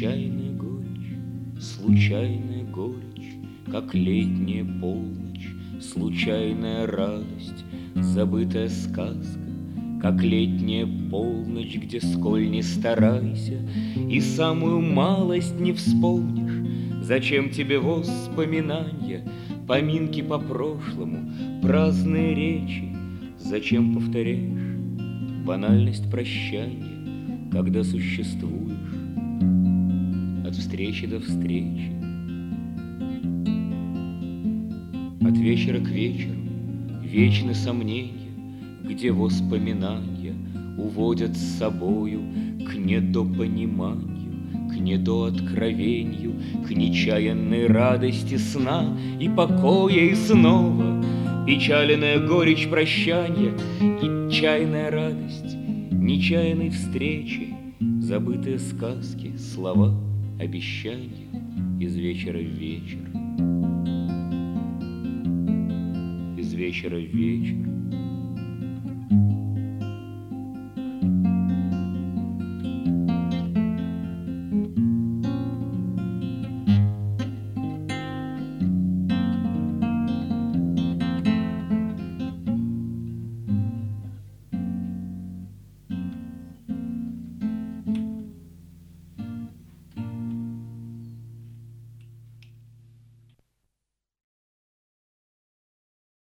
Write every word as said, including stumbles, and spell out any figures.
Случайная горечь, случайная горечь, как летняя полночь, случайная радость, забытая сказка, как летняя полночь, где сколь не старайся, и самую малость не вспомнишь. Зачем тебе воспоминания, поминки по прошлому, праздные речи? Зачем повторяешь банальность прощания, когда существуешь от встречи до встречи? От вечера к вечеру вечны сомнения, где воспоминания уводят с собою к недопониманию, к недооткровению, к нечаянной радости сна и покоя, и снова печаленная горечь прощания и чайная радость нечаянной встречи, забытые сказки, слова, обещания из вечера в вечер, из вечера в вечер.